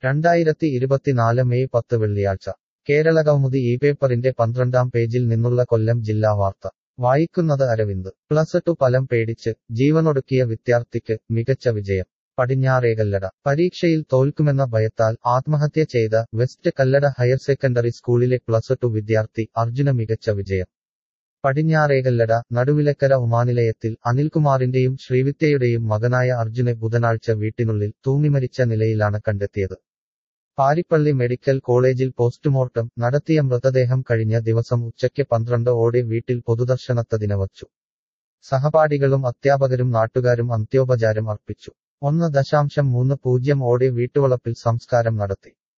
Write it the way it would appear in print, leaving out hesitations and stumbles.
2024 May 10 വെള്ളിയാഴ്ച കേരളകൗമുദി ഈ പേപ്പറിന്റെ 12-ാം പേജിൽ നിന്നുള്ള കൊല്ലം ജില്ലാ വാർത്ത വായിക്കുന്നത് അരവിന്ദ് പ്ലസ് ടു ഫലം പേടിച്ച് ജീവനൊടുക്കിയ വിദ്യാർത്ഥിക്ക് മികച്ച വിജയം പടിഞ്ഞാറേകല്ലട പരീക്ഷയിൽ തോൽക്കുമെന്ന ഭയത്താൽ ആത്മഹത്യ ചെയ്ത വെസ്റ്റ് കല്ലട ഹയർ സെക്കൻഡറി സ്കൂളിലെ പ്ലസ് ടു വിദ്യാർത്ഥി അർജുന മികച്ച വിജയം പടിഞ്ഞാറേകല്ലട നടുവിലക്കര ഉമാനിലയത്തിൽ അനിൽകുമാറിന്റെയും ശ്രീവിദ്യയുടെയും മകനായ അർജുനെ ബുധനാഴ്ച വീട്ടിനുള്ളിൽ തൂങ്ങിമരിച്ച നിലയിലാണ് കണ്ടെത്തിയത് പാരിപ്പള്ളി മെഡിക്കൽ കോളേജിൽ പോസ്റ്റ്മോർട്ടം നടത്തിയ മൃതദേഹം കഴിഞ്ഞ ദിവസം ഉച്ചയ്ക്ക് 12 വീട്ടിൽ പൊതുദർശനത്തിന് വച്ചു സഹപാഠികളും അധ്യാപകരും നാട്ടുകാരും അന്ത്യോപചാരം അർപ്പിച്ചു 1.30 വീട്ടുവളപ്പിൽ സംസ്കാരം നടത്തി